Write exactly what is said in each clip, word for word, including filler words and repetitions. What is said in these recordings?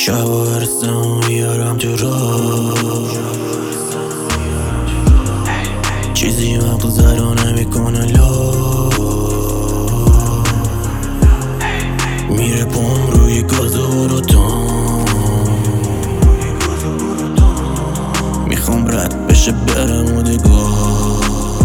شب و هرسم میارم تو را، چیزی مغزه رو نمیکنه لا، میره پام روی گاز و روتان، میخوام رد بشه برم و دگاه.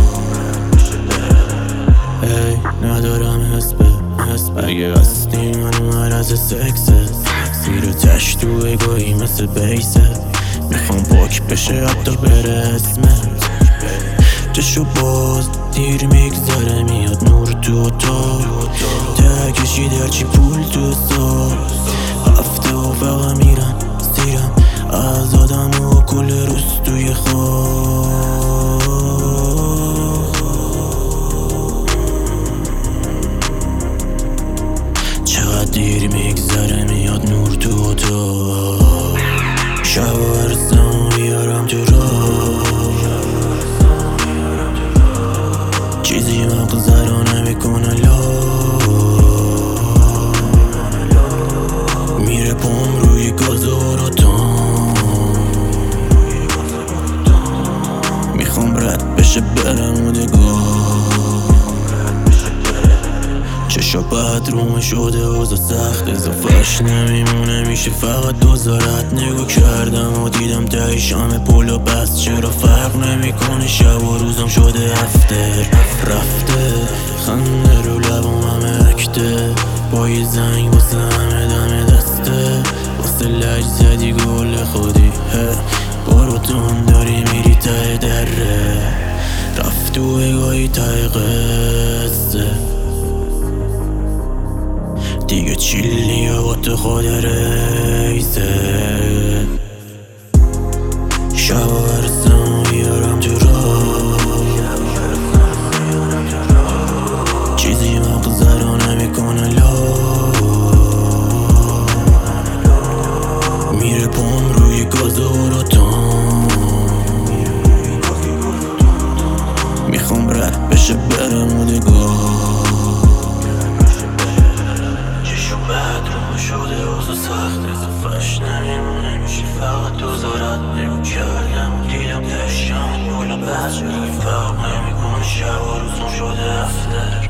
ای ندارم حس به حس اگه هستی من مرز سکسه، زیر تش تو اگاهی مثل بیسه، میخوام پاک بشه حتی بره اسمت. چشو باز دیر میگذره میاد نور تو اتاق، ته کشید هرچی پول تو حساب، هفته و فقط میرن سیرم از آدم و کل روز توی خواب. چقدر دیر میگذره میاد نور تو اتاق، شب و هرسم میارم تو را، چیزی مغزه رو نمیکنه لا، میره پام روی گاز و روتان، میخوام رد بشه برم و دگاه. چشا بعد رومه شده اوزا سخت، اضافهش نمیمونه میشه فقط دوزارت. نگاه کردم و دیدم تایش همه پولو بست، چرا فرق نمیکنه شب و روزم شده افتر رفته. خنده رو لبم همه اکته، با یه زنگ واسه همه دم دسته، واسه لج زدی گل خودی برو تون داری میری ته دره، رفت تو اگاهی ته قصه، دیگه چیلی با تو خود ریزه. شب و هرسم میارم تو را، چیزی مغزه رو نمیکنه لا، میره پام روی گاز و روتان، میخوام رد بشه برم و دگاه. بعد رو شده اوزا سخت، اضافهش نمیمونه میشه فقط دوزارت. نگو کردم دیدم دشتم یولا بس، میگه فرق نمیکنه شب و روزم شده افتر